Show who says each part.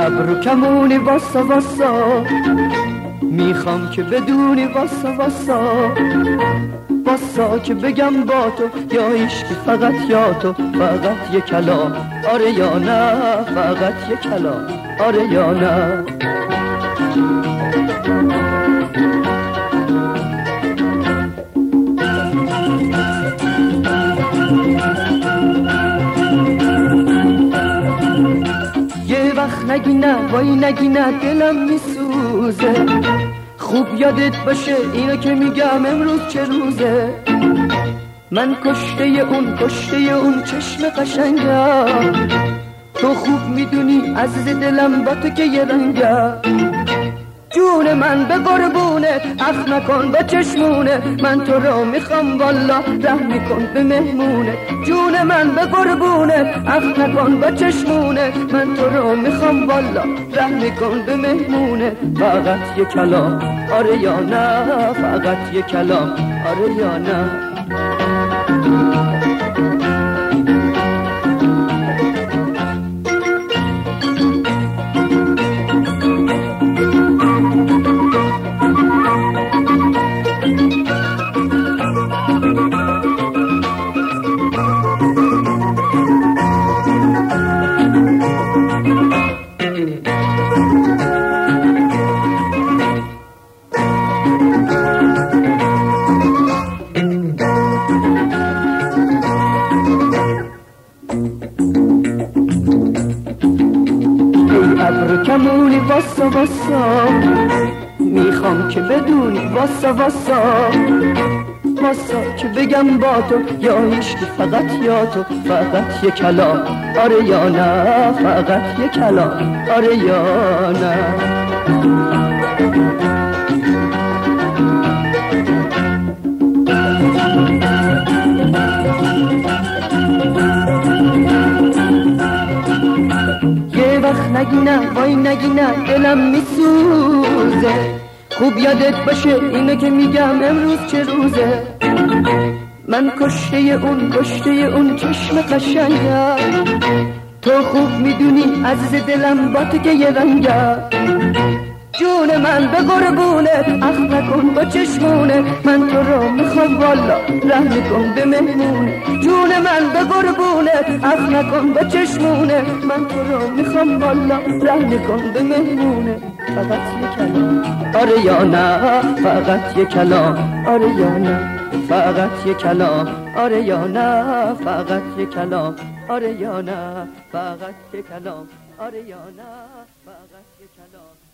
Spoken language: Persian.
Speaker 1: ابرو کمونی واسا واسا، میخوام که بدونی واسا واسا، واسا که بگم با تو یا عشقی فقط یا تو، فقط یک کلام آره یا نه، فقط یک کلام آره یا نه. یه وقت نگی نه وای نگی نه دلم میسوزه، خوب یادت باشه اینو که میگم امروز چه روزه. من کشته اون چشم قشنگم، تو خوب میدونی عزیز دلم با تو که یه رنگم. جون من به قربونت اخ نکن با چشمونه، من تو رو میخوام والا رحم کن به مهمونه. جون من به قربونت اخ نکن با چشمونه، من تو رو میخوام والا رحم کن به مهمونه. فقط یک کلام آره یا نه، فقط یک کلام آره یا نه. ابرو کمونی واسا واسا، میخوام که بدونی واسا واسا، واسا که بگم با تو یا عشقی فقط یا تو، فقط یک کلام آره یا نه، فقط یک کلام آره یا نه. نگی نه وای نگی نه دلم میسوزه، خوب یادت باشه اینو که میگم امروز چه روزه. من کشته اون چشم قشنگم، تو خوب میدونی عزیز دلم با تو که یه رنگم. جون من به قربونت اخ نکن با چشمونه، من تو رو میخوام والا رحم کن به مهمونه. جون من به قربونت اخ نکن با چشمونه، من تو رو میخوام والا رحم کن به مهمونه. فقط یک کلام آره یا نه، فقط یک کلام آره یا نه، فقط یک کلام آره یا نه، فقط یک کلام آره یا نه، فقط یک کلام آره یا نه، فقط یک کلام.